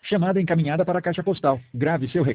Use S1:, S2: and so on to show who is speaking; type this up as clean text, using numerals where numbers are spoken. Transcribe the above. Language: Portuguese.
S1: Chamada encaminhada para a caixa postal. Grave seu recado.